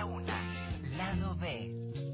una. Lado B.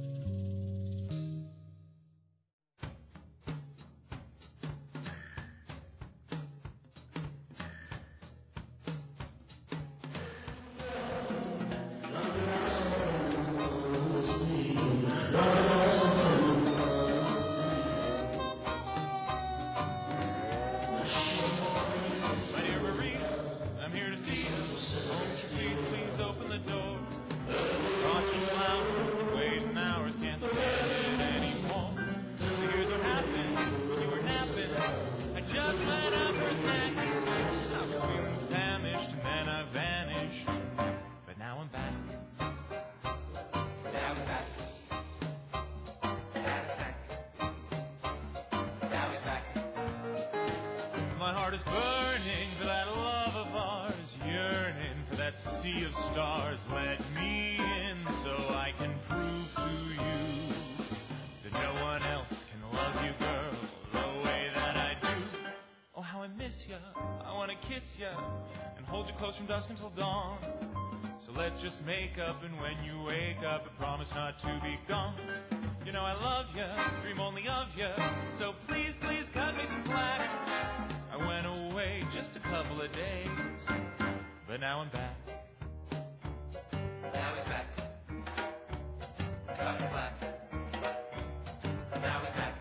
From dusk until dawn. So let's just make up, and when you wake up, I promise not to be gone. You know I love you, dream only of you. So please, please cut me some slack. I went away just a couple of days, but now I'm back. Now he's back. Cut me slack. Now he's back.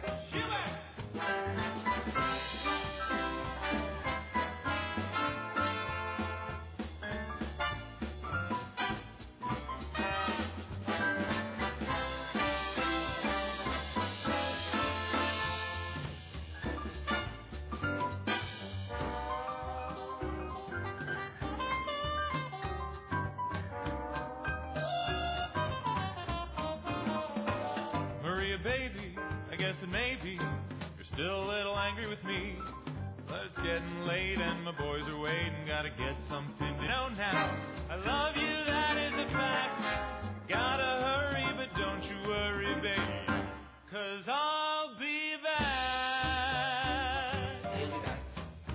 Baby, I guess that maybe you're still a little angry with me, but it's getting late and my boys are waiting. Gotta get something to know now. I love you, that is a fact. Gotta hurry, but don't you worry, baby, 'cause I'll be back. He'll be back.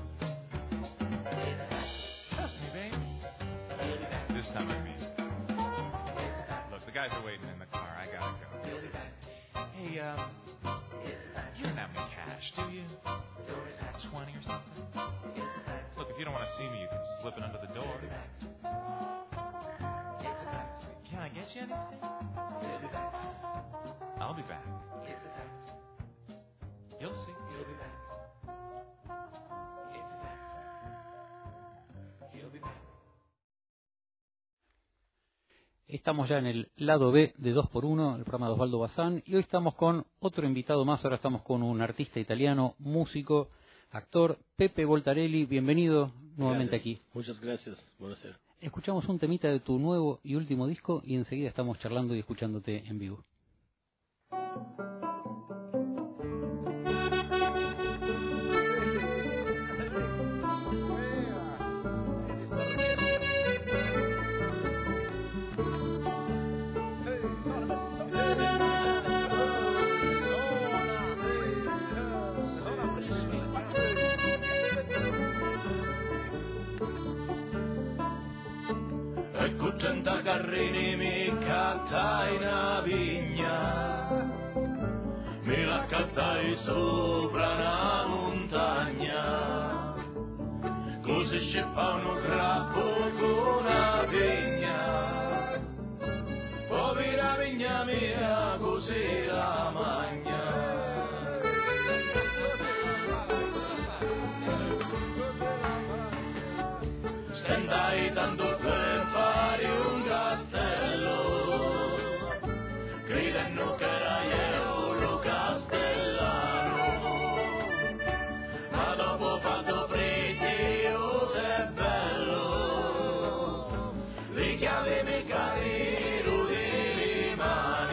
Trust me, baby. He'll be back. This time I mean. Look, the guys are waiting in the car. I gotta go. He'll be back. Hey, you don't have any cash, do you? 20 or something? Look, if you don't want to see me, you can slip it under the door. Can I get you anything? I'll be back. You'll see. You'll be back. It's a fact. He'll be back. Estamos ya en el lado B de 2x1, el programa de Osvaldo Bazán, y hoy estamos con otro invitado más. Ahora estamos con un artista italiano, músico, actor, Pepe Voltarelli. Bienvenido nuevamente aquí. Muchas gracias. Buonasera. Escuchamos un temita de tu nuevo y último disco y enseguida estamos charlando y escuchándote en vivo. Cento carrini mi cattai una vigna, mi la cattai sopra una montagna, così scippa un grappo con una vigna, povera vigna mia così la magna. Stendai tanto per fare un castello, credendo che era io lo castellano, ma dopo fatto prezioso e bello, le chiavi mi capirono delle mani.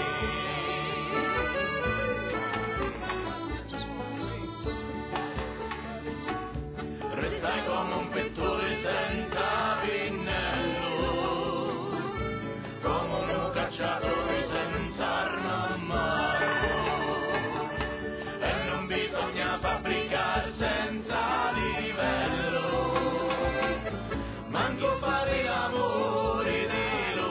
Restai come un pittore senza pinnello, come un cacciatore senza arma a mano, e non bisogna fabbricare senza livello, manco fare l'amore di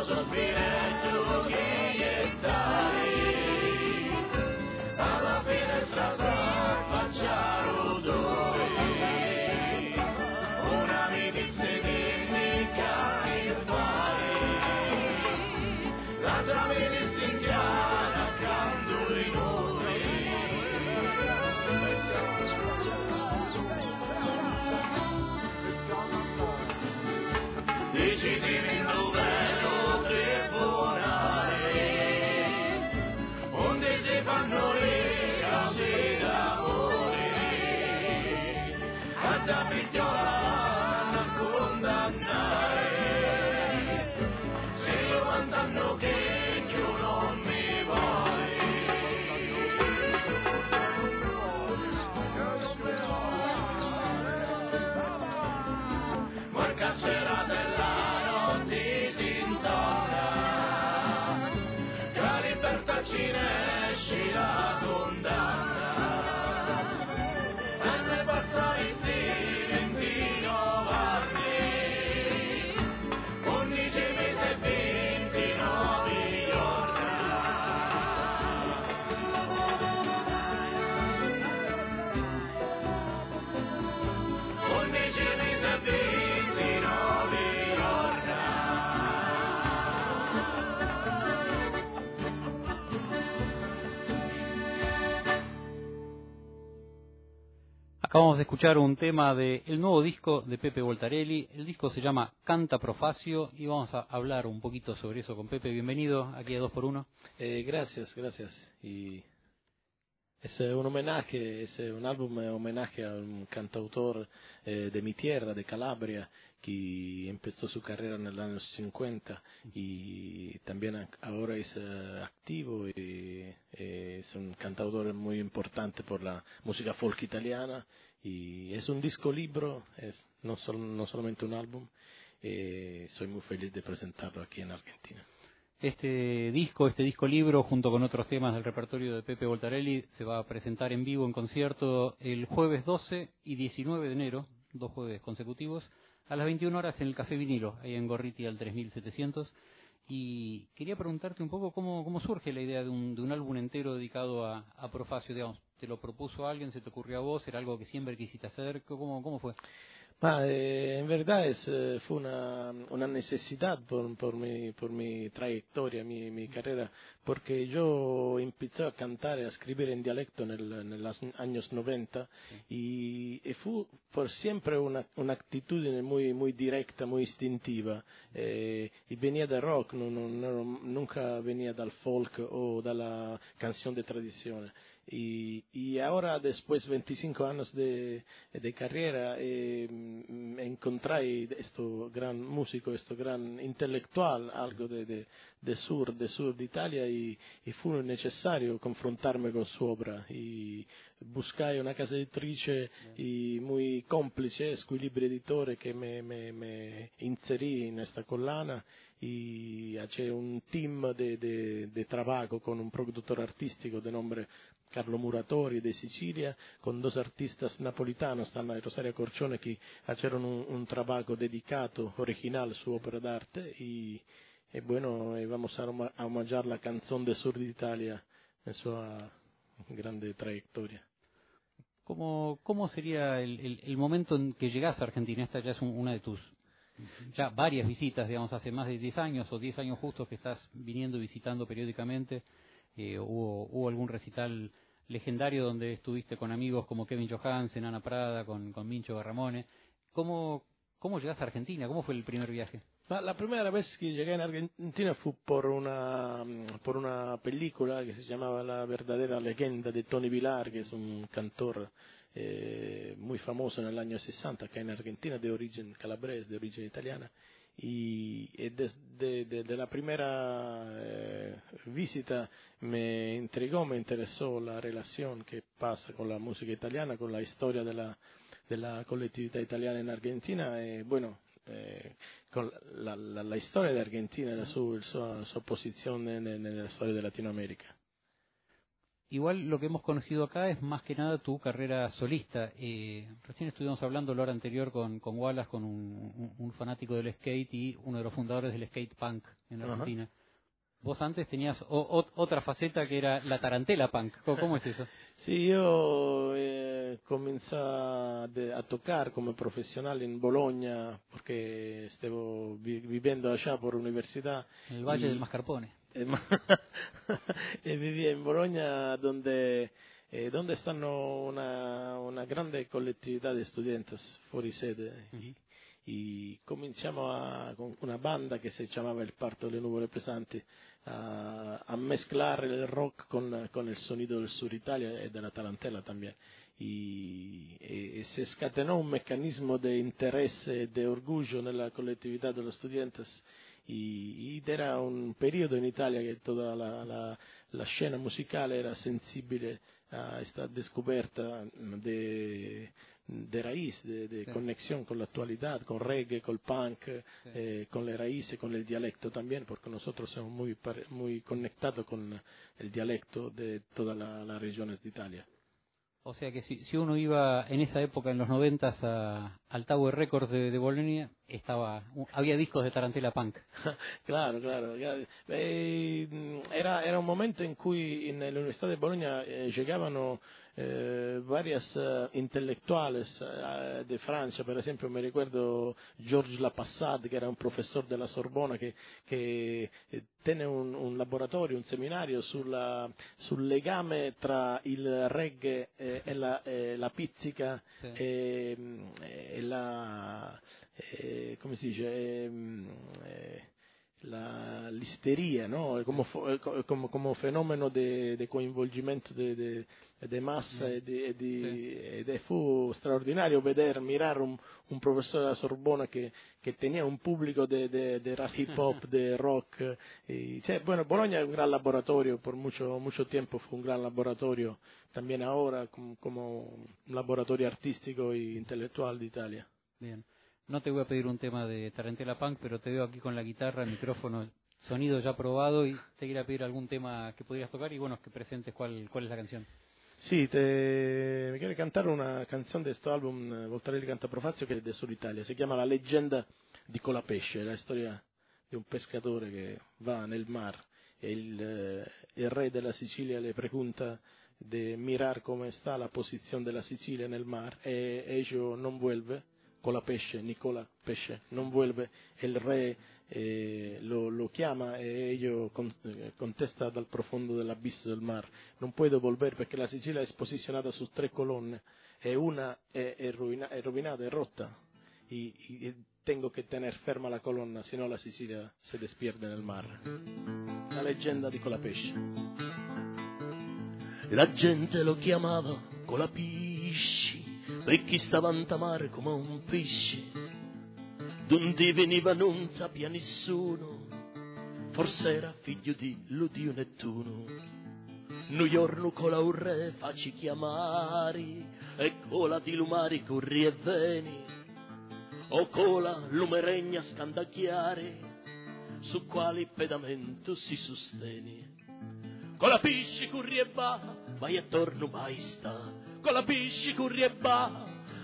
sospiro che iettare alla finestra s'affacciarono due. Una mi disse dimmi che fare, l'altra mi disse in chiara accanto di noi. Decidimi il novello tribunale, onde si fanno le cose d'amore, a da picchiola a condannare, se io quant'anno che io non mi vuole. Ma il carcerato è la notte si intona, che la libertà ci ne esci la condanna, e ne passano i 29 anni, 11 mesi e 29 giorni. 11 mesi e 29 giorni. Acabamos de escuchar un tema del nuevo disco de Pepe Voltarelli. El disco se llama Canta Profacio y vamos a hablar un poquito sobre eso con Pepe. Bienvenido aquí a 2x1. Gracias. Y es un homenaje, es un álbum homenaje a un cantautor de mi tierra, de Calabria, que empezó su carrera en los años 50 y también ahora es activo y es un cantautor muy importante por la música folk italiana y es un disco libro, es no solamente un álbum. Soy muy feliz de presentarlo aquí en Argentina. Este disco libro, junto con otros temas del repertorio de Pepe Voltarelli, se va a presentar en vivo en concierto el jueves 12 y 19 de enero, 2 jueves consecutivos, a las 21 horas en el Café Vinilo, ahí en Gorriti al 3700. Y quería preguntarte un poco cómo surge la idea de un álbum entero dedicado a Profacio, digamos. ¿Te lo propuso alguien, se te ocurrió a vos, era algo que siempre quisiste hacer? ¿Cómo fue? En verdad fue una necesidad por mi trayectoria, mi carrera, porque yo empecé a cantar y a escribir en dialecto en los años 90 y fue por siempre una actitud muy directa, muy instintiva, y venía del rock, nunca venía del folk o de la canción de tradición. Y ahora, después de 25 años de carrera, encontré este gran músico, este gran intelectual, algo de sur de Italia, y fue necesario confrontarme con su obra. Y busqué una casa editrice y muy cómplice, Squilibri Editore, que me inserí en esta collana y hice un team de trabajo con un productor artístico de nombre Carlo Muratori de Sicilia, con 2 artistas napolitanos, Anna y Rosaria Corcione, que hicieron un trabajo dedicado, original, su ópera d'arte, y bueno, vamos a homenajear la canción de Sur de Italia en su grande trayectoria. ¿Cómo sería el momento en que llegás a Argentina? Esta ya es una de tus ya varias visitas, digamos, hace más de 10 años o 10 años justos que estás viniendo y visitando periódicamente. Hubo algún recital legendario donde estuviste con amigos como Kevin Johansen, Ana Prada, con Mincho Garramone. ¿Cómo llegaste a Argentina? ¿Cómo fue el primer viaje? La primera vez que llegué en Argentina fue por una película que se llamaba La verdadera leyenda de Tony Vilar, que es un cantor muy famoso en el año 60 acá en Argentina, de origen calabrese, de origen italiana. Y desde la primera visita me interesó la relación que pasa con la música italiana, con la historia de la colectividad italiana en Argentina, con la historia de Argentina, su posición en la historia de Latinoamérica. Igual lo que hemos conocido acá es más que nada tu carrera solista. Recién estuvimos hablando la hora anterior con Wallace, con un fanático del skate y uno de los fundadores del skate punk en Argentina. Vos antes tenías otra faceta que era la tarantela punk. ¿Cómo es eso? Sí, yo comencé a tocar como profesional en Bologna porque estaba viviendo allá por universidad. En el Valle del Mascarpone. E vivía in Bologna dove stanno una grande collettività di studenti fuori sede. E cominciamo con una banda che si chiamava Il Parto delle Nuvole Pesanti a mesclare il rock con il sonido del Sur Italia e della tarantella también. E si scatenò un meccanismo di interesse e di orgoglio nella collettività dello studentes. Ed era un periodo in Italia che tutta la scena musicale era sensibile a esta descoberta de raíz, de conexión con la actualidad, con reggae, con el punk, con las raíces, con el dialecto también, porque nosotros somos muy conectados con el dialecto de todas las regiones de Italia. O sea que si uno iba en esa época, en los 90, al Tower Records de Bolonia, había discos de tarantela punk. Claro. Era un momento in cui nell'Università di Bologna llegavano varias intelectuales de Francia. Per esempio mi ricordo Georges Lapassade, che era un professore della Sorbona che tenne un laboratorio, un seminario sul legame tra il reggae e la pizzica, sì, e la come si dice, l'isteria, no? Come fenomeno di coinvolgimento di massa, sì, ed fu straordinario mirar un professore della Sorbona che tenía un pubblico di rap hip hop, di rock. Bueno, Bologna è un gran laboratorio, por mucho tiempo fu un gran laboratorio, también ahora como un laboratorio artístico e intelectual de Italia. Bien. No te voy a pedir un tema de tarantela punk, pero te veo aquí con la guitarra, el micrófono, sonido ya probado, y te quería pedir algún tema que pudieras tocar y bueno, que presentes cuál es la canción. Sí, me quiero cantar una canción de este álbum, Voltarelli canta Profazio, che è del Sud Italia. Si chiama La leggenda di Colapesce, la storia di un pescatore che va nel mar e il re della Sicilia le pregunta de mirar come sta la posizione della Sicilia nel mar e ello non vuelve. Colapesce, Nicola Pesce, non vuelve, el re lo chiama e ello contesta dal profondo dell'abisso del mar, non puedo volver perché la Sicilia è posizionata su 3 colonne e una è rovinata, è rotta y tengo que tener ferma la colonna, se no la Sicilia se despierde nel mar. La leggenda di Colapesce. La gente lo chiamava Colapesce perché stava in mare come un pesce, donde veniva non sapeva nessuno, forse era figlio di Ludio Nettuno. Un giorno con la urre facci chiamare, e cola di lumari corri e veni, o cola lumeregna scandacchiare, su quali pedamento si sostiene. Con la pisci corri e va, vai e torno mai sta. Con la pisci corri e va,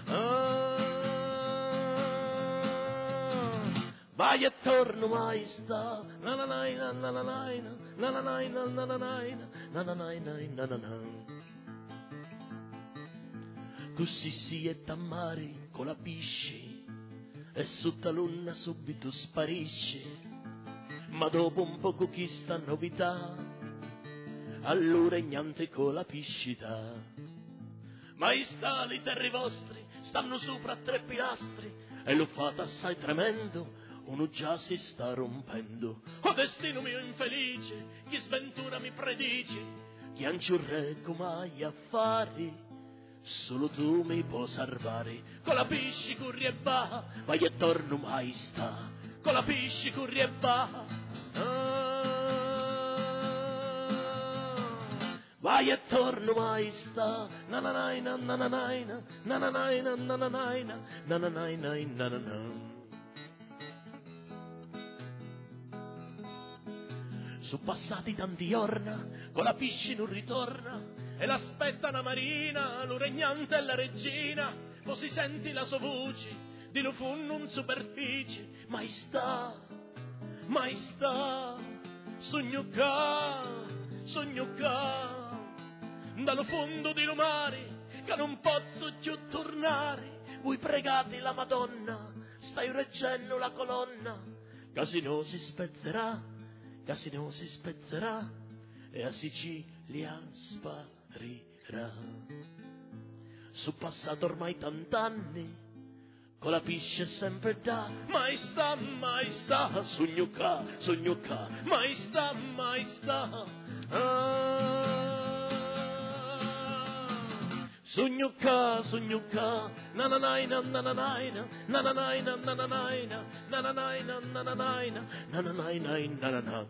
vai e torno mai sta, nananaina, nananaina, nananaina, nananaina, nananaina, nananaina. Così si è tammare con la pisci e sotto l'una subito sparisce, ma dopo un poco chi sta novità, allora niente con la piscita. Maestà, i terri vostri stanno sopra a 3 pilastri e lo fate assai tremendo, uno già si sta rompendo. O destino mio infelice, chi sventura mi predice, che ancio re come hai affari, solo tu mi puoi salvare. Con la pisci corri e va, vai e torno mai sta. Con la pisci corri e va, vai e torno mai sta, nananaina, nananaina, nananaina, nananaina, nananaina, nananaina. Su passati tanti giorni, con la piscina non ritorna, e l'aspetta una marina, lo regnante e la regina, così senti la sua voce, di lo funno in superficie, maestà, sogno ca, dallo fondo di lo mare, che non posso più tornare, voi pregate la Madonna, stai reggendo la colonna, che se no si spezzerà, e a Sicilia sparirà. Su passato ormai tant'anni, con la pisce sempre da, maestà, sogno ca, maestà, sogno ca, nananaina, nananaina, nananaina, nananaina, nananaina, nananaina, nananaina, nananaina.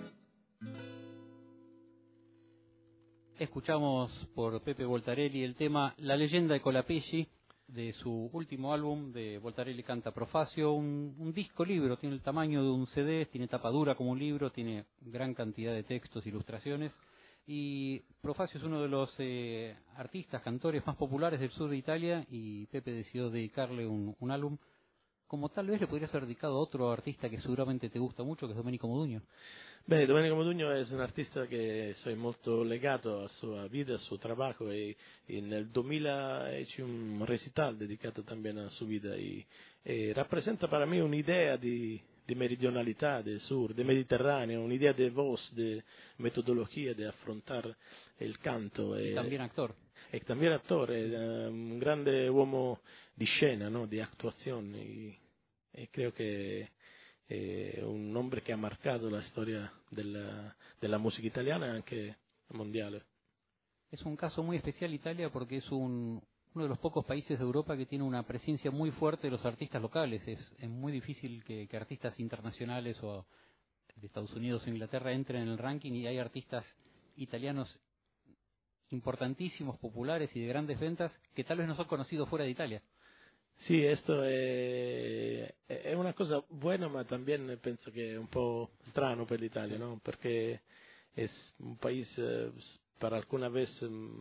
Escuchamos por Pepe Voltarelli el tema La leyenda de Colapelli, de su último álbum de Voltarelli Canta Profacio, un disco libro, tiene el tamaño de un CD, tiene tapa dura como un libro, tiene gran cantidad de textos, ilustraciones, y Profacio es uno de los artistas, cantores más populares del sur de Italia, y Pepe decidió dedicarle un álbum, como tal vez le podrías haber dedicado a otro artista que seguramente te gusta mucho, que es Domenico Modugno. Beh, Domenico Modugno è un artista che sono molto legato alla sua vita, al suo lavoro, e nel 2000 c'è un recital dedicato anche alla sua vita e rappresenta per me un'idea di meridionalità del sur, del Mediterraneo, un'idea di voz, di metodologia di affrontare il canto. E también actor. E también attore, un grande uomo di scena, no? Di actuazione, e credo che è un hombre che ha marcato la storia della musica italiana e anche mondiale. Es un caso muy especial Italia porque es uno de los pocos países de Europa que tiene una presencia muy fuerte de los artistas locales. Es muy difícil que artistas internacionales o de Estados Unidos o Inglaterra entren en el ranking, y hay artistas italianos importantísimos, populares y de grandes ventas que tal vez no son conocidos fuera de Italia. Sì, questo è una cosa buona, ma también penso che è un po' strano per l'Italia, ¿no? Perché è un paese per alcuna vez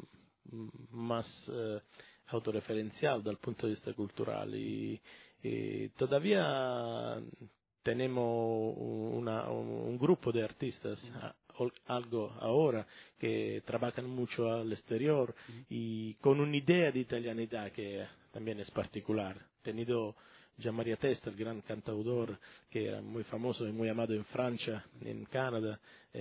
más autorreferencial dal punto di vista culturale, y todavía tenemos un grupo de artistas, algo ahora, que trabajan mucho al exterior y con un'idea di italianità che también es particular. Tenido Gian Maria Testa, el gran cantautor, que era muy famoso y muy amado en Francia, en Canadá.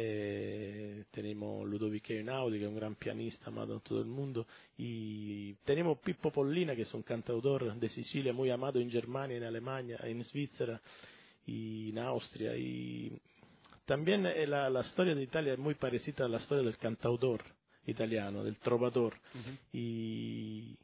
Tenemos Ludovico Einaudi, que es un gran pianista amado en todo el mundo. Y tenemos Pippo Pollina, que es un cantautor de Sicilia muy amado en Germania, en Alemania, en Suiza y en Austria. Y también la storia de Italia es muy parecida a la storia del cantautor italiano, del trovador. Y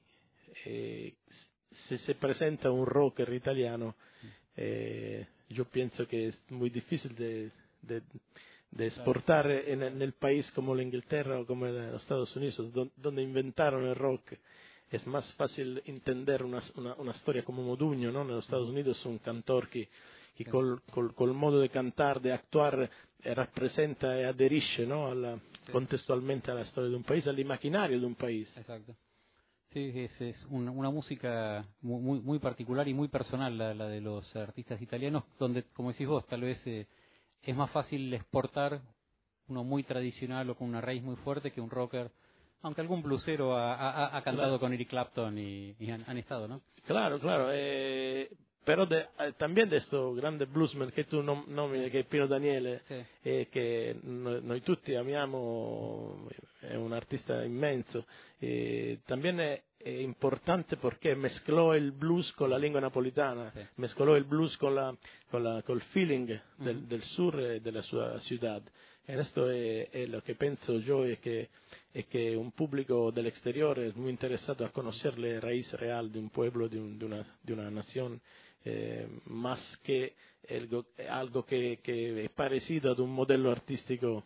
se se presenta un rocker italiano, yo pienso que es muy difícil de exportar en el país como la Inglaterra o como en los Estados Unidos, donde inventaron el rock. Es más fácil entender una storia come Modugno, ¿no? Negli Stati Uniti è un cantor che col modo di cantare, di actuare, rappresenta e aderisce, ¿no? Contestualmente alla storia di un paese, all'immaginario di un paese. Exacto. Sí, es una música muy, muy particular y muy personal la de los artistas italianos, donde, como decís vos, tal vez es más fácil exportar uno muy tradicional o con una raíz muy fuerte que un rocker, aunque algún bluesero ha cantado con Eric Clapton y han estado, ¿no? Claro, pero también de estos grandes bluesmen che tu nomini, che è Pino Daniele, sì, che noi tutti amiamo, è un artista immenso, también è importante perché mescolò il blues con la lingua napolitana, sì, mescolò il blues col feeling del sur e della sua ciudad. E questo è lo che penso io, è che un pubblico del exterior es muy interesado a conocer la raíz real de un pueblo, de una nación, más que algo que es parecido ad un modello artistico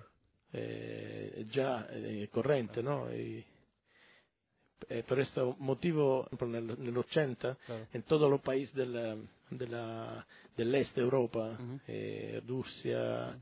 già corrente, ¿no? Per questo motivo, nell'80, claro, in tutti i paesi dell'est Europa, Russia,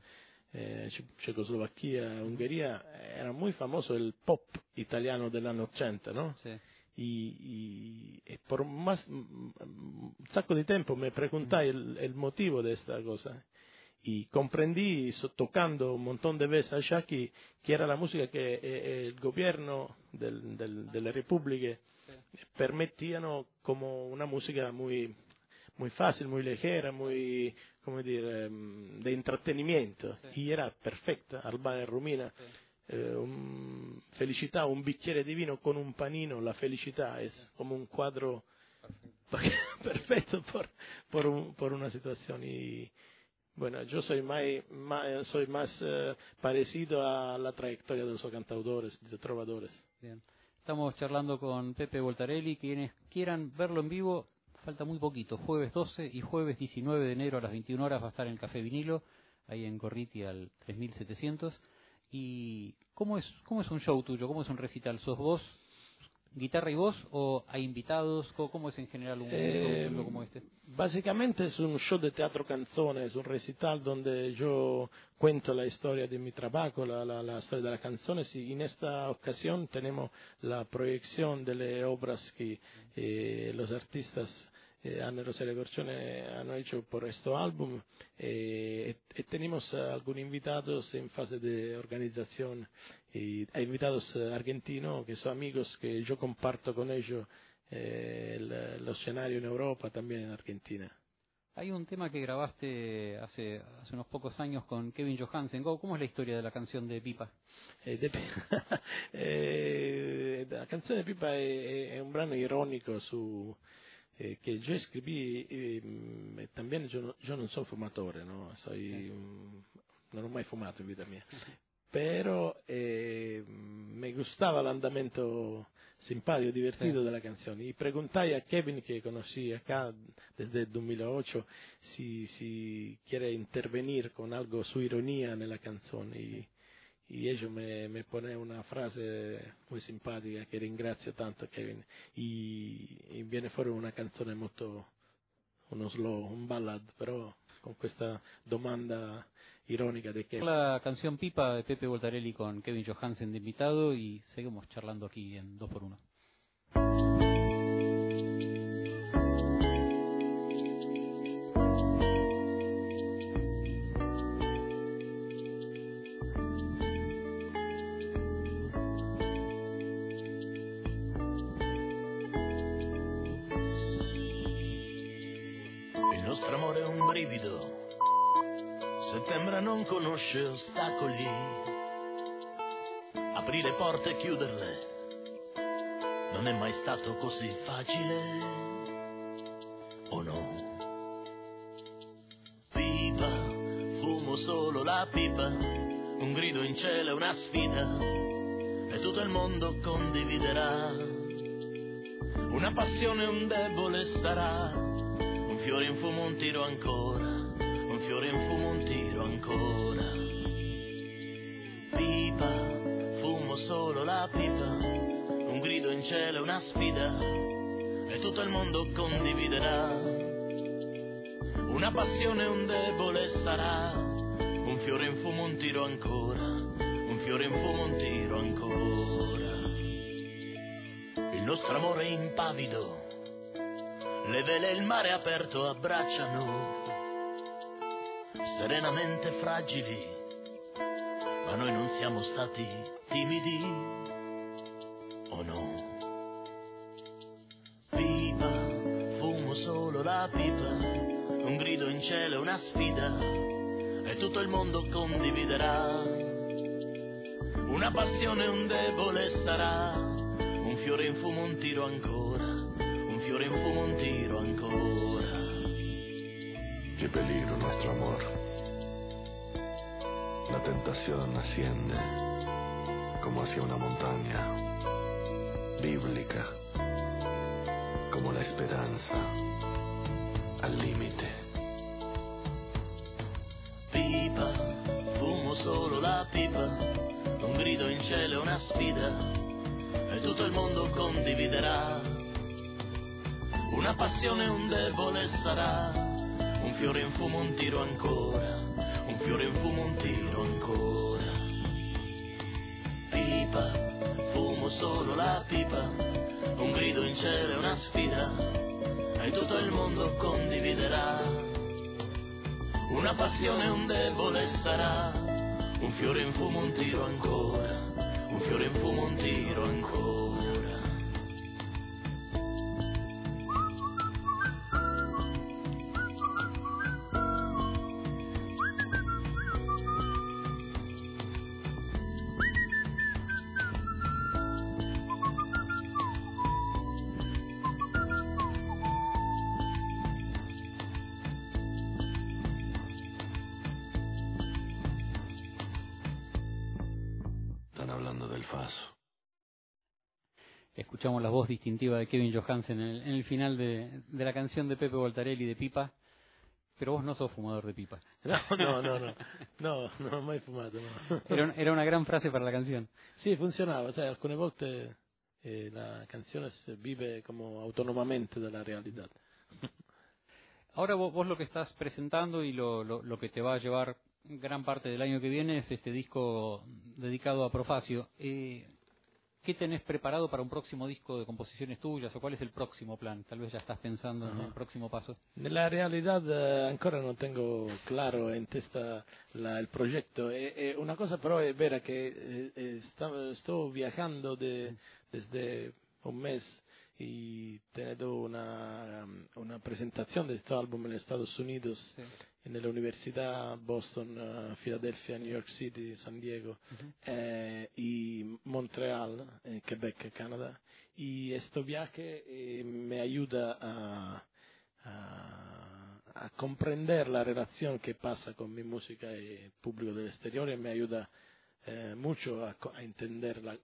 Checoslovaquia, Ungheria, era muy famoso el pop italiano del año 80, ¿no? Sí. Y por un saco de tiempo me pregunté el motivo de esta cosa. Y comprendí, tocando un montón de veces a Shaki, que era la música que el gobierno de la República permitían como una música muy fácil, muy ligera, muy, come dire, de entretenimiento. Sí. Y era perfecta, Albano e Romina. Sí. Felicità, un bicchiere di vino con un panino, la felicità es como un cuadro perfecto por una situación. Y bueno, yo soy más parecido a la trayectoria de los cantautores, de trovadores. Bien. Estamos charlando con Pepe Voltarelli. Quienes quieran verlo en vivo, falta muy poquito, jueves 12 y jueves 19 de enero a las 21 horas va a estar en el Café Vinilo, ahí en Gorriti al 3700. ¿Y cómo es un show tuyo? ¿Cómo es un recital? ¿Sos vos, guitarra y voz, o hay invitados? ¿Cómo es en general un show tuyo como este? Básicamente es un show de teatro canzone, es un recital donde yo cuento la historia de mi trabajo, la historia de las canciones, y en esta ocasión tenemos la proyección de las obras que los artistas Anna Rosario Corcione han hecho por este álbum, y tenemos algunos invitados en fase de organización, y hay invitados argentinos que son amigos que yo comparto con ellos el escenario en Europa, también en Argentina. Hay un tema que grabaste hace unos pocos años con Kevin Johansen. ¿Cómo es la historia de la canción de Pipa? La canción de Pipa es un brano irónico que yo escribí, también yo no soy fumatore, ¿no? Non ho mai fumato in vita mia, pero me gustaba el andamento simpático, divertido de la canción, y pregunté a Kevin, que conocí acá desde el 2008, si quiere intervenir con algo, su ironía en la canción, y ellos me pone una frase muy simpática que ringrazio tanto a Kevin, y viene fuori una canzone molto, uno slow, un ballad, però con questa domanda irónica de Kevin. La canción Pipa de Pepe Voltarelli con Kevin Johansen de invitado, y seguimos charlando aquí en 2x1. Il nostro amore è un brivido, settembre non conosce ostacoli, aprire le porte e chiuderle non è mai stato così facile, o no? Pipa, fumo solo la pipa, un grido in cielo è una sfida, e tutto il mondo condividerà, una passione un debole sarà, un fiore in fumo un tiro ancora, un fiore in fumo un tiro ancora. Pipa, fumo solo la pipa, un grido in cielo, una sfida, e tutto il mondo condividerà, una passione un debole sarà, un fiore in fumo un tiro ancora, un fiore in fumo un tiro ancora. Il nostro amore è impavido, le vele e il mare aperto abbracciano, serenamente fragili, ma noi non siamo stati timidi, o no? Pipa, fumo solo la pipa, un grido in cielo, una sfida, e tutto il mondo condividerà, una passione un debole sarà, un fiore in fumo un tiro ancora, un fiore in fumo un tiro ancora. Qué peligro nuestro amor. La tentación asciende como hacia una montaña bíblica, como la esperanza al límite. Pipa, fumo solo la pipa, un grido in cielo, una sfida, e tutto il mondo condividerà, una passione un debole sarà, un fiore in fumo un tiro ancora, un fiore in fumo, un tiro ancora. Pipa, fumo solo la pipa, un grido in cielo e una sfida, e tutto il mondo condividerà. Una passione, un debole sarà, un fiore in fumo, un tiro ancora, un fiore in fumo, un tiro ancora. Están hablando del Faso. Escuchamos la voz distintiva de Kevin Johansen en el final de la canción de Pepe Voltarelli de Pipa, pero vos no sos fumador de pipa. No, non ho mai fumato, no. Era una gran frase para la canción. Sì, funzionava, sai, alcune volte la canzone vive come autonomamente dalla realtà. Ahora vos lo que estás presentando y lo que te va a llevar gran parte del año que viene es este disco dedicado a Profacio. ¿Qué tenés preparado para un próximo disco de composiciones tuyas o cuál es el próximo plan? Tal vez ya estás pensando en el próximo paso. Nella realtà ancora non tengo claro in testa il progetto. Una cosa però è vera che sto viajando desde un mes y teniendo una presentación de este álbum en Estados Unidos, Sí. en la Universidad Boston, Filadelfia, New York City, San Diego, y Montreal, Quebec, Canadá. Y este viaje me ayuda a comprender la relación que pasa con mi música y el público del exterior, y me ayuda mucho a entender la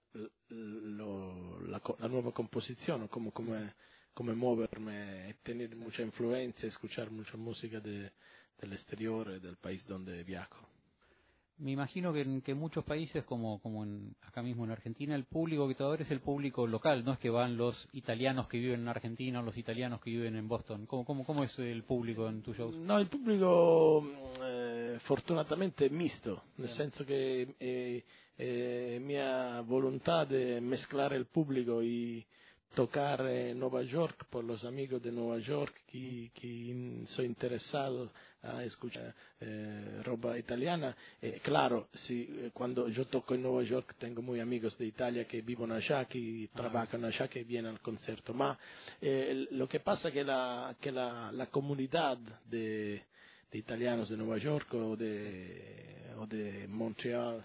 nueva composición, come muoverme, tener mucha influencia, escuchar mucha música del exterior, del país donde viajo. Me imagino que en muchos países, como acá mismo en Argentina, el público que te adora es el público local, no es que van los italianos que viven en Argentina o los italianos que viven en Boston. ¿Cómo es el público en tus shows? No, il pubblico fortunatamente è misto, nel senso che è mia volontà di mesclare il pubblico y tocar en Nueva York por los amigos de Nueva York que soy interesado a escuchar roba italiana. Claro, cuando yo toco en Nueva York tengo muy amigos de Italia que viven allá, que trabajan allá, que vienen al concierto. Lo que pasa que la comunidad de italianos de Nueva York o de Montreal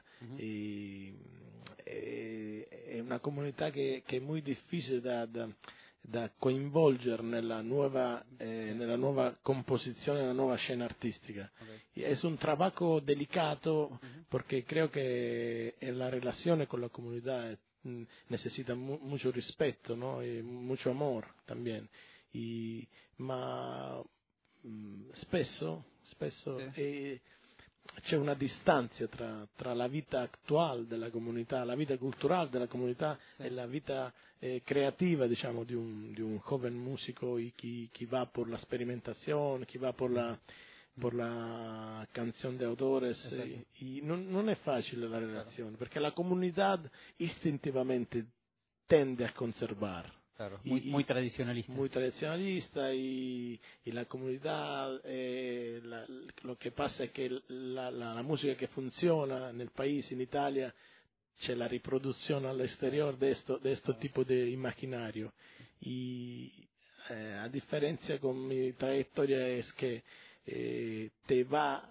è una comunità che è molto difficile da coinvolgere nella nuova composizione, nella nuova scena artistica. Okay. È un trabajo delicato perché creo che la relazione con la comunità necesita mucho rispetto, ¿no? Y mucho amor también. Ma spesso sì. C'è una distanza tra la vita attuale della comunità, la vita culturale della comunità sì. E la vita creativa, diciamo, di un joven musico, chi va per la sperimentazione, chi va per la canzone de autores. Non è facile la relazione, perché la comunità istintivamente tende a conservare. Claro, muy tradicionalista. Muy tradicionalista y la comunidad, lo que pasa es que la música que funciona en el país, en Italia, c'è la riproduzione all'esterior de este tipo de imaginario. Y a diferencia con mi trayectoria es que te va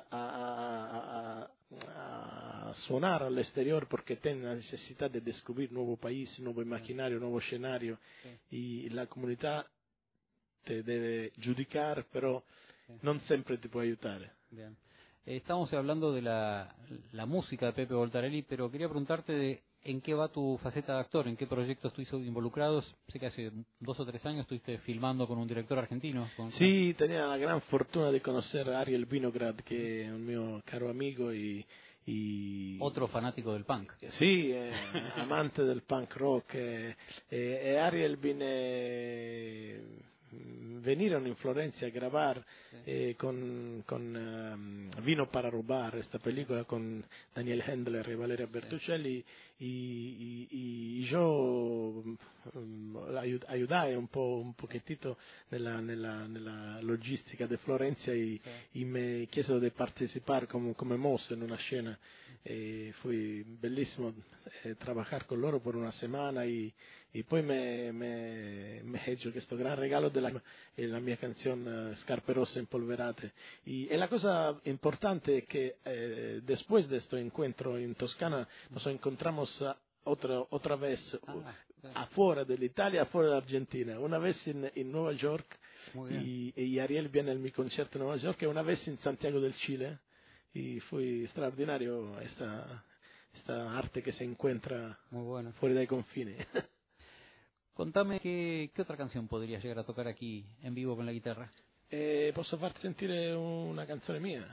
a suonar all'esterior perché tiene la necessità di descubrir nuovo paese, nuovo immaginario, nuovo scenario y la comunità te debe giudicare, però non sempre ti può aiutare. Bien. Estamos hablando de la música de Pepe Voltarelli, pero quería preguntarte en qué va tu faceta de actor, en qué proyectos estuviste involucrados. Sé que hace 2 o 3 años estuviste filmando con un director argentino. Sí, tenía la gran fortuna de conocer a Ariel Vinograd, que es un mio caro amigo y otro fanático del punk. Sí, amante del punk rock. Ariel venir en Florencia a grabar con Vino para robar, esta película con Daniel Handler y Valeria Bertuccelli, y yo ayudé un poquitito nella logistica di Florencia y me chiesto di partecipare come mozo in una scena. Fue bellissimo trabajar con loro por una semana y poi me he hecho questo gran regalo de la mia canción Scarpe Rosse Empolverate. Y la cosa importante es que después de este encuentro en Toscana nos encontramos otra vez afuera de Italia, afuera de Argentina, una vez en Nueva York y Ariel viene al mi concierto en Nueva York y una vez en Santiago del Chile. Y fue extraordinario esta arte que se encuentra fuera dai confini. Contame qué otra canción podrías llegar a tocar aquí en vivo con la guitarra. Posso farti sentire una canzone mia.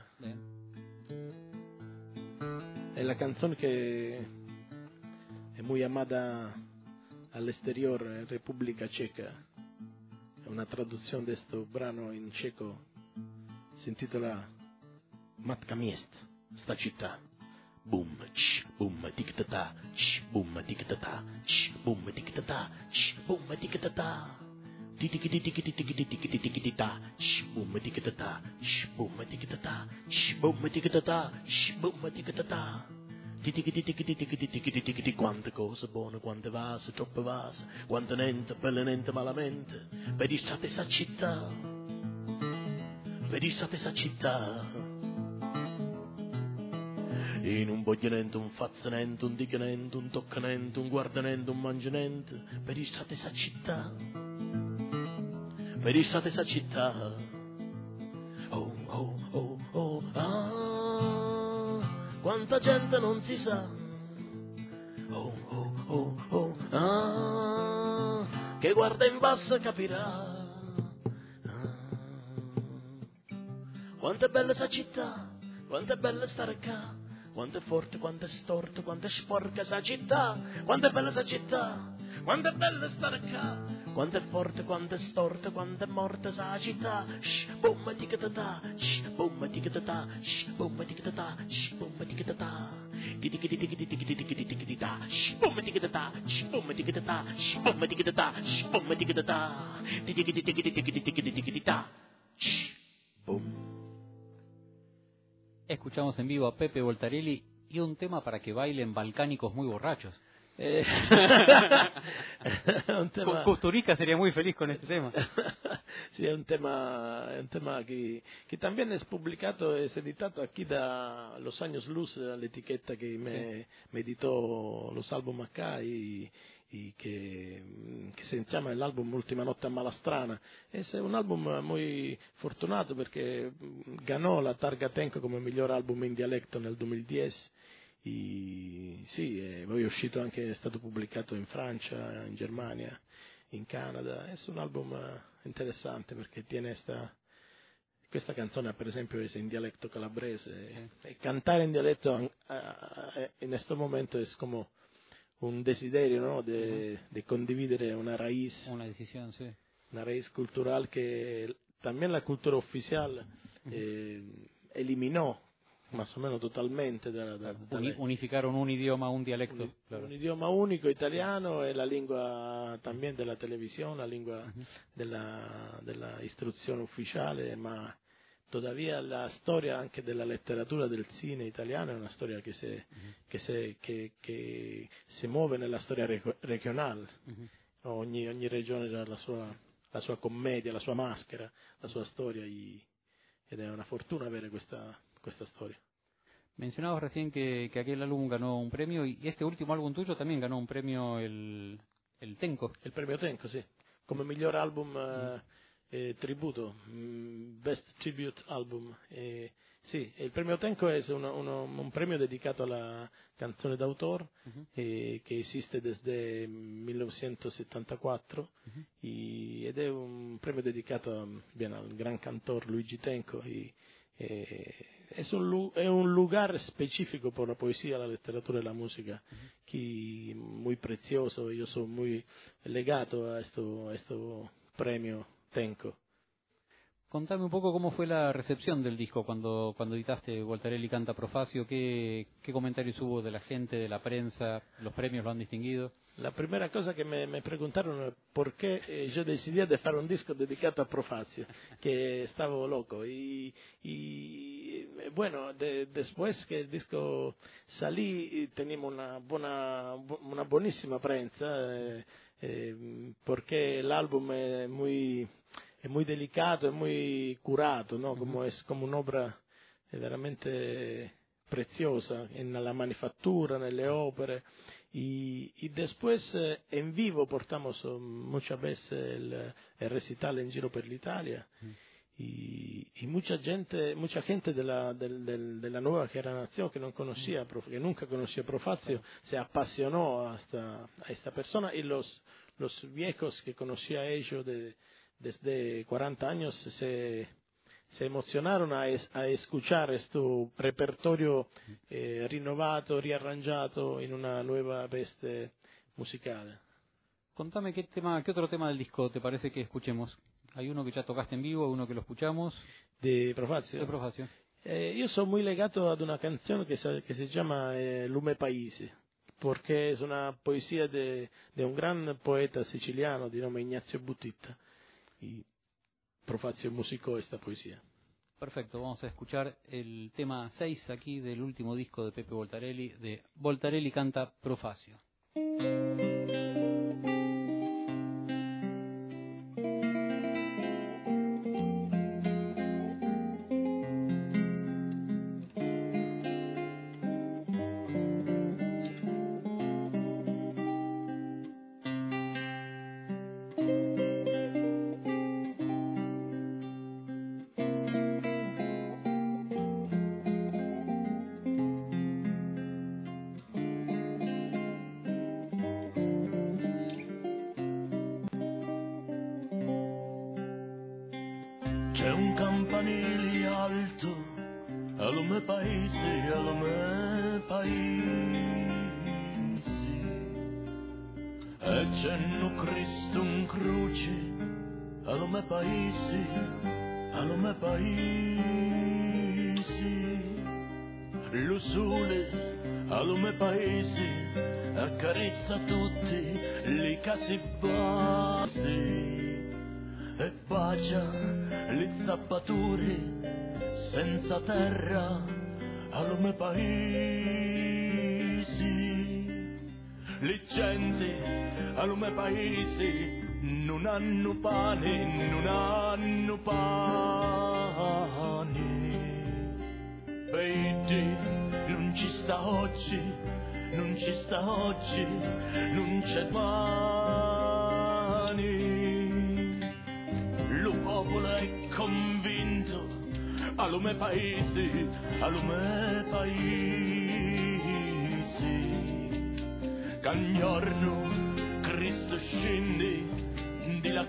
È la canzone che è muy amada al exterior, en República Checa. È una traduzione di questo brano in ceco. Si intitola Matka miest, sta città. Boom, boom, tic-ta-ta, boom, tic-ta-ta, boom, tic-ta-ta, boom, tic-ta-ta. Tiki-tiki-tiki-tiki-tiki-tiki-tiki-ta, boom, tic-ta-ta, boom, tic-ta-ta, boom, tic-ta-ta, boom, tic-ta-ta. Tiki-tiki-tiki-tiki-tiki-tiki-tiki, quante cose buone, quante vase, troppe vase, quante niente, belle niente, malamente. Pedissate sa città, pedissate sa città. In un voglionente, un fazzonente, un dicanente, un toccanente, un guardanente, un mangianente, pedissate sa città, pedissate sa città. Oh, oh, oh, oh, quanta gente non si sa. Oh, oh, oh, oh, che guarda in basso capirà. Quanto è bella sta città, quanto è bella stare qua. Quanto è forte, quanto è storto, quanto è sporca sa città. Quanto è bella sa città, quanto è bella stare qua. Quanto è forte, quanto è storto, quanto è morta sa città. Boom, tic-ta-ta, boom, tic-ta-ta, boom, tic-ta-ta, boom, tic-ta-ta. Tiki-tiki-tiki-tiki-tiki-tiki-tiki-ta, boom, tic-ta-ta, boom, tic-ta-ta, boom, tic-ta-ta, boom, tic-ta-ta. Tiki-tiki-tiki-tiki-tiki-tiki-ta, boom. Escuchamos en vivo a Pepe Voltarelli y un tema para que bailen balcánicos muy borrachos. Kusturica sería muy feliz con este tema. Sì, è un tema che también es publicato, es editato aquí da Los Años Luz, la etiqueta que me editó los álbum acá y que se llama el álbum Última Notte a Malastrana. Es un álbum muy fortunato perché ganò la Targa Tenco come miglior album in dialetto nel 2010. Y sì, poi è uscito anche, è stato pubblicato in Francia, in Germania, in Canada. È un album interessante perché tiene questa canzone, per esempio, è in dialetto calabrese. E cantare in dialetto in questo momento è come un desiderio, ¿no? de condividere una raíz. Una decisión, sí. Una raíz cultural que también la cultura oficial eliminó más o menos totalmente. Unificaron un idioma, un dialecto. Un idioma único, italiano, e la lingua también de la televisión, la lingua de la istruzione ufficiale, ma todavía la storia anche della letteratura del cinema italiano è una storia che si muove nella storia regionale. Ogni regione ha la sua commedia, la sua maschera, la sua storia, ed è una fortuna avere questa storia. Mencionabas recién que aquel álbum ganó un premio y este último álbum tuyo también ganó un premio, el Tenco. Il premio Tenco, sì, come miglior album tributo, Best Tribute Album. Sì, il premio Tenco è un premio dedicato alla canzone d'autore che esiste desde 1974 ed è un premio dedicato al gran cantor Luigi Tenco. Es un lugar específico por la poesía, la literatura y la música, muy precioso. Yo soy muy legado a este premio tengo. Contame un poco cómo fue la recepción del disco cuando editaste Voltarelli Canta Profacio, qué comentarios hubo de la gente, de la prensa, los premios lo han distinguido. La primera cosa que me preguntaron es por qué yo decidí de hacer un disco dedicado a Profacio, que estaba loco. Y bueno, después que el disco salí, teníamos una buenísima prensa, porque el álbum es muy delicado, es muy curado, ¿no? Es como un'opera veramente preciosa en la manufactura, en las óperas. Y después en vivo portamos muchas veces el recital en giro por Italia. Y mucha gente de la nueva generación que no conocía, que nunca conocía Profacio, se apasionó a esta persona, y los viejos que conocía a ellos desde 40 años se emocionaron a escuchar este repertorio rinnovato, riarrangiato en una nueva veste musicale. Contame qué otro tema del disco te parece que escuchemos. Hay uno que ya tocaste en vivo, uno que lo escuchamos. De Profacio. De Profacio. Io sono muy legato ad una canzone che si chiama Lume Paese, perché è una poesia di un gran poeta siciliano di nome Ignazio Buttitta. Y Profacio musicó esta poesía. Perfecto, vamos a escuchar el tema 6 aquí del último disco de Pepe Voltarelli, de Voltarelli Canta Profacio. C'è un campanile alto al mio paese, al mio paese, e c'è un Cristo in croce al mio paese, al mio paese. Lo sole al mio paese accarezza tutti le case basse e bacia le zappature senza terra al mio paese. Le gente al mio paese non hanno pane, non hanno pane. Vedi, non ci sta oggi, non ci sta oggi, non c'è domani. Lo popolo è convinto al mio paese, al mio paese. Cagnarno Cristo scende di la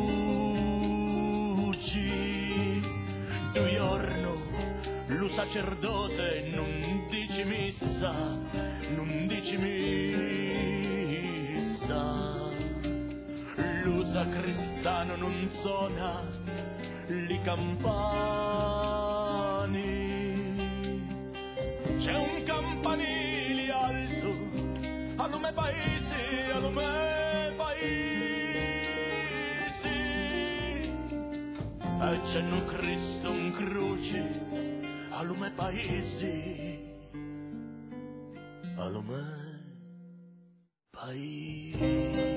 croce, due giorno lo sacerdote non dice messa, non dice messa. Lo sacristano non suona le campane. C'è un campanile alto al mio paese, al mio paese, e c'è un Cristo in croce al mio paese, al mio paese.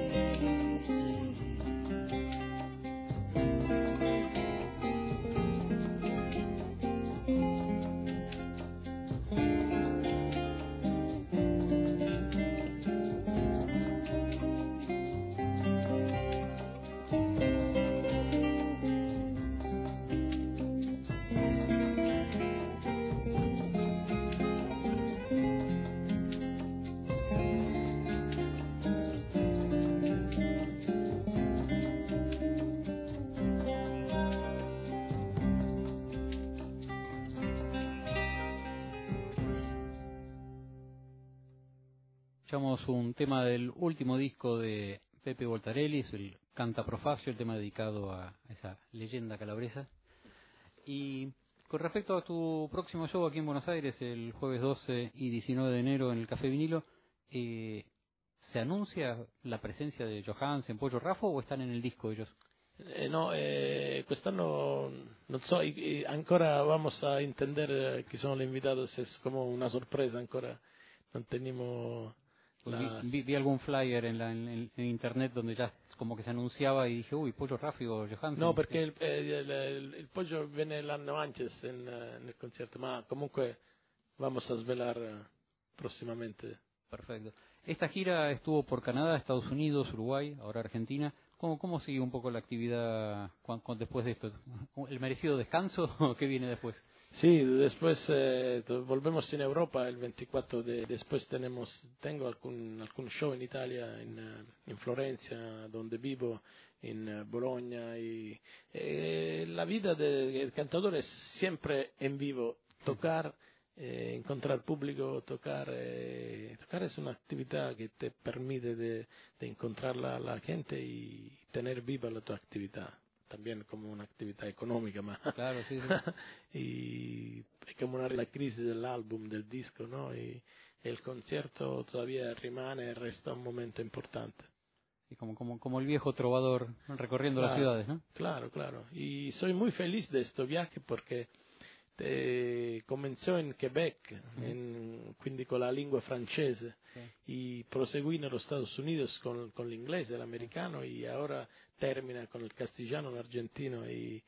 Escuchamos un tema del último disco de Pepe Voltarelli, es el Canta Profacio, el tema dedicado a esa leyenda calabresa. Y con respecto a tu próximo show aquí en Buenos Aires, el jueves 12 y 19 de enero en el Café Vinilo, ¿se anuncia la presencia de Johansen, Pollo Raffo, o están en el disco ellos? No, quest'anno non so, ancora vamos a entender chi sono gli invitados, es como una sorpresa, ancora non tenemos Vi algún flyer en internet donde ya como que se anunciaba y dije, uy, Pollo Raffo o Johansen. No, perché il Poggio venne l'anno antes nel concerto, ma comunque vamos a svelar próximamente. Perfecto. Esta gira estuvo por Canadá, Estados Unidos, Uruguay, ahora Argentina. ¿Cómo sigue un poco la actividad después de esto? ¿El merecido descanso o qué viene después? Sí, después volvemos en Europa el 24 después tengo algún show en Italia, en Florencia, donde vivo, en Bologna. Y la vida del cantador es siempre en vivo, tocar, encontrar público, tocar es una actividad que te permite de encontrar la gente y tener viva la tu actividad. También como una actividad económica, más. Claro, sí, sí. Y es como la crisis del álbum, del disco, ¿no? Y el concierto todavía resta un momento importante. Y como el viejo trovador recorriendo las ciudades, ¿no? Claro. Y soy muy feliz de este viaje porque comenzó en Quebec, quindi con la lingua francese, y proseguí en los Estados Unidos con el inglés, el americano, y ahora termina con el castellano, el argentino, y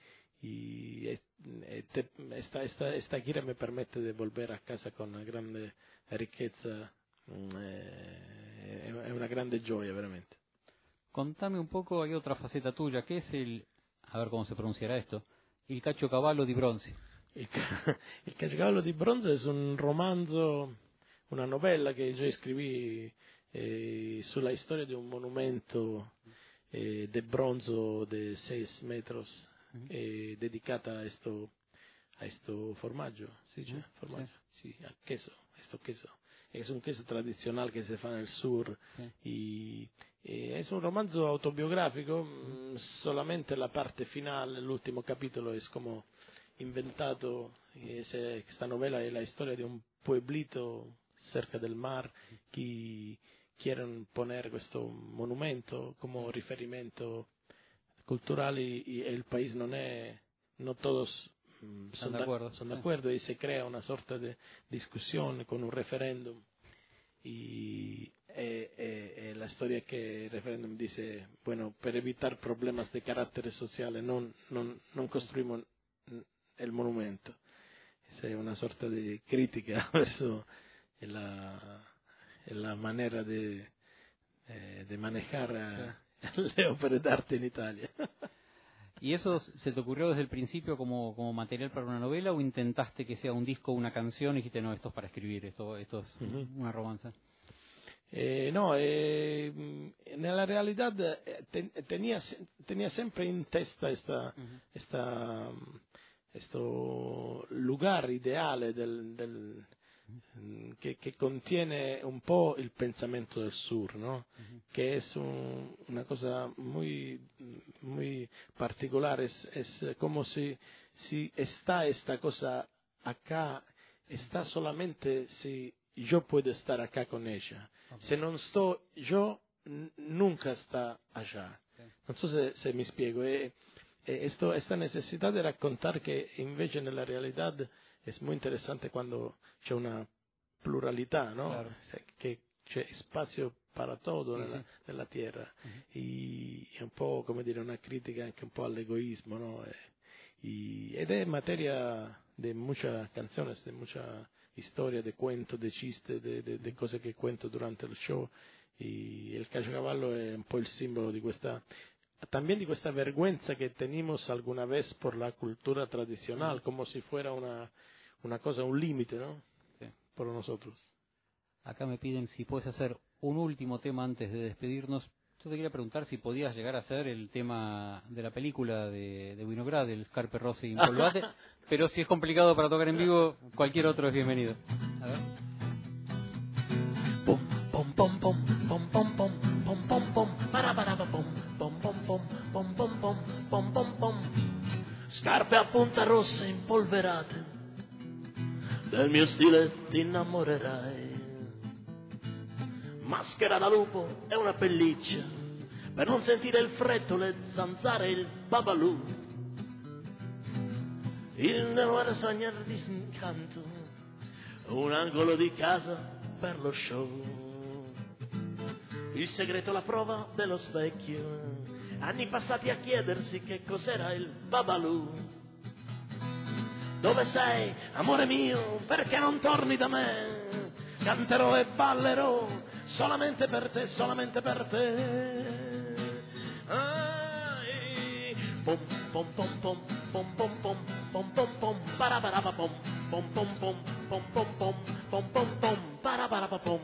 esta gira me permite de volver a casa con una grande riqueza, es una grande gioia, veramente. Contame un poco, hay otra faceta tuya, que es a ver cómo se pronunciará esto, il Caciocavallo di Bronze. Il Caciocavallo di Bronze es un romanzo, una novela que yo escribí sulla storia di un monumento de bronzo de 6 metros dedicata a esto formaggio, ¿sí? Formaggio, sí, a queso, queso. Es un queso tradicional que se fa en el sur, y es un romanzo autobiográfico, solamente la parte final, el último capítulo es como inventato. Esta novela es la historia de un pueblito cerca del mar que quieren poner questo monumento como riferimento culturale, y el país no todos son de acuerdo, y se crea una sorta de discusión con un referéndum, y la storia che il referéndum dice, bueno, per evitar problemas de carácter sociale non costruimos el monumento. Es una sorta de crítica verso la manera de manejar le opere d'arte en Italia. ¿Y eso se te ocurrió desde el principio como material para una novela, o intentaste que sea un disco, una canción, y dijiste, no, esto es para escribir, esto es una romanza? No, nella realidad tenía siempre en testa questo lugar ideale che contiene un po' il pensamento del sur, ¿no? Que es una cosa muy particular, es como si está esta cosa acá, está solamente si yo puedo estar acá con ella. Se non sto yo, nunca está allá. Non so se mi spiego. Esta necesidad de raccontar que invece nella realidad es muy interesante cuando c'è una pluralità, ¿no? Claro. Que c'è spazio para todo nella tierra, y è un po', come dire, una critica anche un po' all'egoismo, ¿no? Ed è materia de muchas canciones, de mucha historia, de cuento, de chiste, de cose che cuento durante il show, y el Caciocavallo è un po' il simbolo di questa, también de questa vergüenza que tenemos alguna vez por la cultura tradicional, como si fuera una cosa, un límite, ¿no? Sí. Por nosotros. Acá me piden si puedes hacer un último tema antes de despedirnos. Yo te quería preguntar si podías llegar a hacer el tema de la película de Winograd, el Scarpe Rossi Impolvate, pero si es complicado para tocar en vivo, cualquier otro es bienvenido. A ver. Pom pom pom pom pom pom pom pom pom para scarpe a punta rossa impolverate, del mio stile ti innamorerai. Maschera da lupo e una pelliccia, per non sentire il freddo, le zanzare e il babalù. Il noir sogna il disincanto, un angolo di casa per lo show. Il segreto, la prova dello specchio, anni passati a chiedersi che cos'era il babalù. Dove sei, amore mio, perché non torni da me? Canterò e ballerò solamente per te, solamente per te. Pom pom pom pom pom pom pom pom pom pom parabaraba pom pom pom pom pom pom pom pom pom pom parabaraba pom.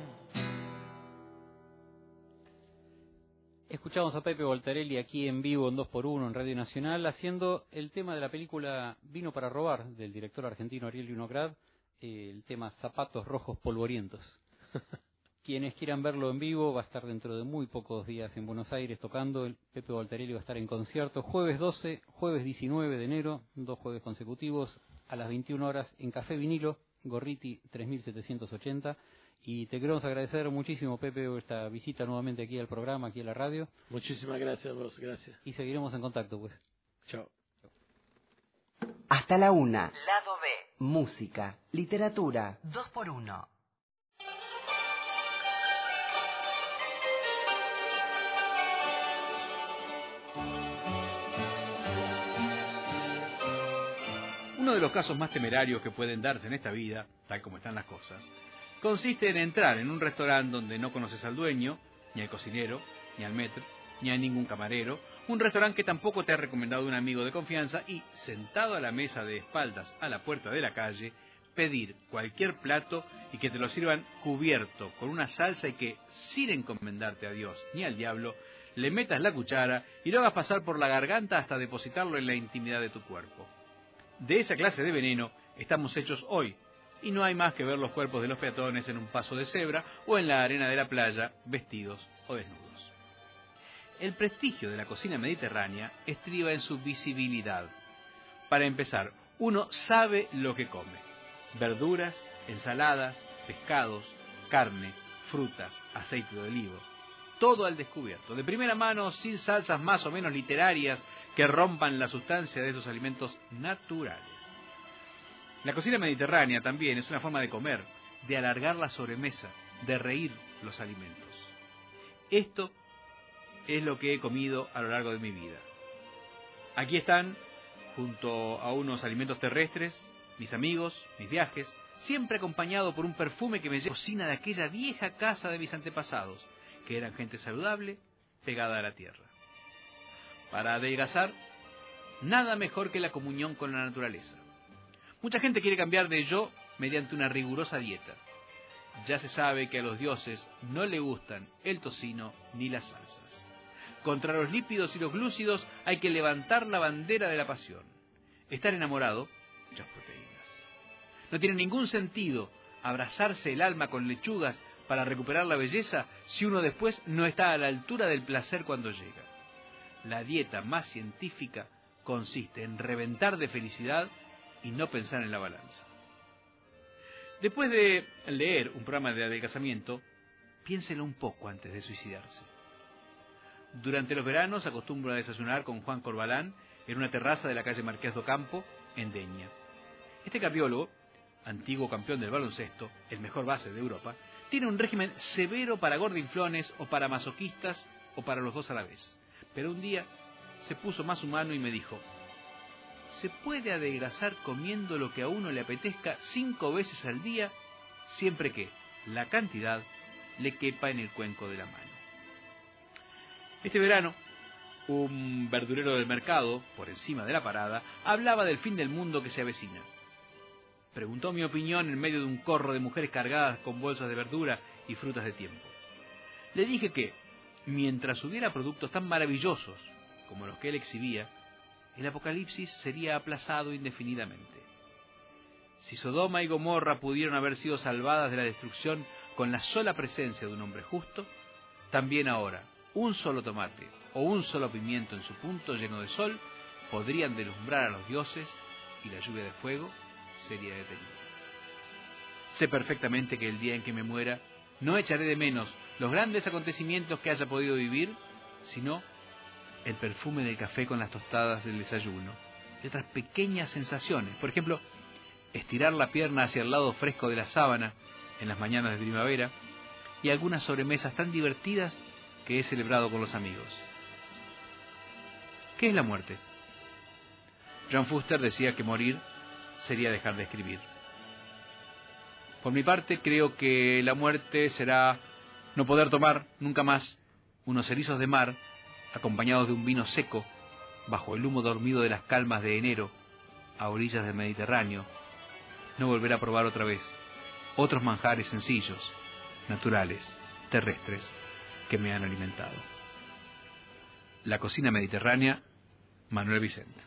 Escuchamos a Pepe Voltarelli aquí en vivo en 2x1 en Radio Nacional haciendo el tema de la película Vino para robar del director argentino Ariel Vinograd, el tema Zapatos Rojos Polvorientos. Quienes quieran verlo en vivo, va a estar dentro de muy pocos días en Buenos Aires tocando. El Pepe Voltarelli va a estar en concierto jueves 12, jueves 19 de enero, 2 jueves consecutivos a las 21 horas en Café Vinilo, Gorriti 3780. Y te queremos agradecer muchísimo, Pepe, por esta visita nuevamente aquí al programa, aquí a la radio. Muchísimas gracias a vos, gracias. Y seguiremos en contacto, pues. Chao. Hasta la 1. Lado B. Música, literatura. 2x1. Uno de los casos más temerarios que pueden darse en esta vida, tal como están las cosas, consiste en entrar en un restaurante donde no conoces al dueño, ni al cocinero, ni al maître, ni a ningún camarero, un restaurante que tampoco te ha recomendado un amigo de confianza y, sentado a la mesa de espaldas a la puerta de la calle, pedir cualquier plato y que te lo sirvan cubierto con una salsa y que, sin encomendarte a Dios ni al diablo, le metas la cuchara y lo hagas pasar por la garganta hasta depositarlo en la intimidad de tu cuerpo. De esa clase de veneno estamos hechos hoy, y no hay más que ver los cuerpos de los peatones en un paso de cebra o en la arena de la playa, vestidos o desnudos. El prestigio de la cocina mediterránea estriba en su visibilidad. Para empezar, uno sabe lo que come: verduras, ensaladas, pescados, carne, frutas, aceite de olivo. Todo al descubierto, de primera mano, sin salsas más o menos literarias que rompan la sustancia de esos alimentos naturales. La cocina mediterránea también es una forma de comer, de alargar la sobremesa, de reír los alimentos. Esto es lo que he comido a lo largo de mi vida. Aquí están, junto a unos alimentos terrestres, mis amigos, mis viajes, siempre acompañado por un perfume que me lleva a la cocina de aquella vieja casa de mis antepasados, que eran gente saludable, pegada a la tierra. Para adelgazar, nada mejor que la comunión con la naturaleza. Mucha gente quiere cambiar de yo mediante una rigurosa dieta. Ya se sabe que a los dioses no le gustan el tocino ni las salsas. Contra los lípidos y los glúcidos hay que levantar la bandera de la pasión. Estar enamorado, muchas proteínas. No tiene ningún sentido abrazarse el alma con lechugas para recuperar la belleza si uno después no está a la altura del placer cuando llega. La dieta más científica consiste en reventar de felicidad y no pensar en la balanza. Después de leer un programa de adelgazamiento, piénselo un poco antes de suicidarse. Durante los veranos acostumbro a desayunar con Juan Corbalán en una terraza de la calle Marqués do Campo, en Deña. Este cardiólogo, antiguo campeón del baloncesto, el mejor base de Europa, tiene un régimen severo para gordinflones o para masoquistas o para los dos a la vez. Pero un día se puso más humano y me dijo: se puede adelgazar comiendo lo que a uno le apetezca 5 veces al día, siempre que la cantidad le quepa en el cuenco de la mano. Este verano, un verdurero del mercado, por encima de la parada, hablaba del fin del mundo que se avecina. Preguntó mi opinión en medio de un corro de mujeres cargadas con bolsas de verdura y frutas de tiempo. Le dije que, mientras hubiera productos tan maravillosos como los que él exhibía, el apocalipsis sería aplazado indefinidamente. Si Sodoma y Gomorra pudieron haber sido salvadas de la destrucción con la sola presencia de un hombre justo, también ahora un solo tomate o un solo pimiento en su punto lleno de sol podrían deslumbrar a los dioses y la lluvia de fuego sería detenida. Sé perfectamente que el día en que me muera no echaré de menos los grandes acontecimientos que haya podido vivir, sino el perfume del café con las tostadas del desayuno y otras pequeñas sensaciones. Por ejemplo, estirar la pierna hacia el lado fresco de la sábana en las mañanas de primavera y algunas sobremesas tan divertidas que he celebrado con los amigos. ¿Qué es la muerte? John Fuster decía que morir sería dejar de escribir. Por mi parte, creo que la muerte será no poder tomar nunca más unos erizos de mar acompañados de un vino seco bajo el humo dormido de las calmas de enero a orillas del Mediterráneo, no volver a probar otra vez otros manjares sencillos, naturales, terrestres, que me han alimentado. La cocina mediterránea, Manuel Vicente.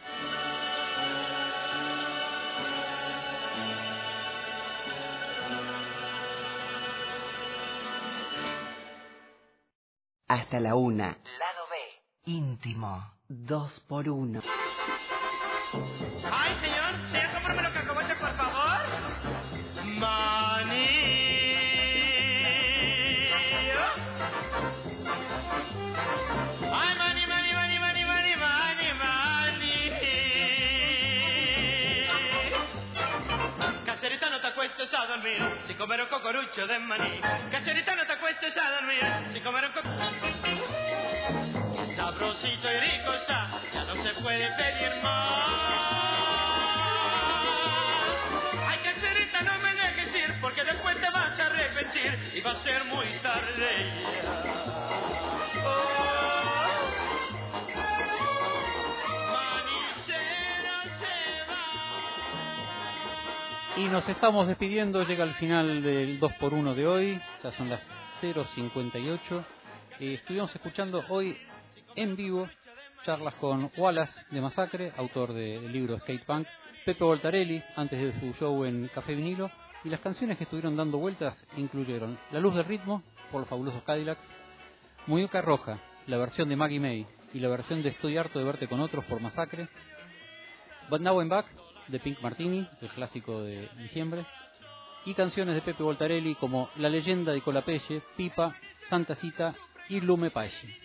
Hasta la 1. Lado B. Íntimo. 2x1. Ay, señor, ¿sea cómprame los cacahuetes, por favor? Maní. Ay, mani, mani, mani, mani, mani, mani, mani. Caserita, no te acuestes a dormir sin comer un cocorucho de maní. Caserita, no te acuestes a dormir sin comer un sabrosito y rico está, ya no se puede pedir más. Ay, caserita, no me dejes ir, porque después te vas a arrepentir y va a ser muy tarde. Manicero se va. Y nos estamos despidiendo, llega el final del 2x1 de hoy, ya son las 0:58. Estuvimos escuchando hoy en vivo charlas con Wallace de Masacre, autor del libro Skate Punk, Pepe Voltarelli, antes de su show en Café Vinilo, y las canciones que estuvieron dando vueltas incluyeron La Luz del Ritmo, por los Fabulosos Cadillacs, Muñeca Roja, la versión de Maggie May, y la versión de Estoy harto de verte con otros, por Masacre, But Now I'm Back, de Pink Martini, el clásico de diciembre, y canciones de Pepe Voltarelli como La Leyenda de Colapelle, Pipa, Santa Cita y Lume Paese.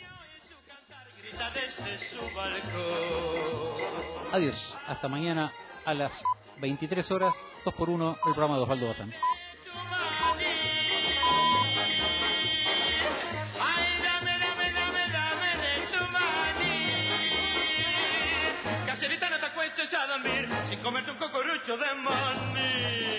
Adiós, hasta mañana a las 23 horas, 2x1, el programa de Osvaldo Bazán. Ay, dame de tu maní. Caserita, no te acuestes a dormir sin comerte un cocorucho de maní.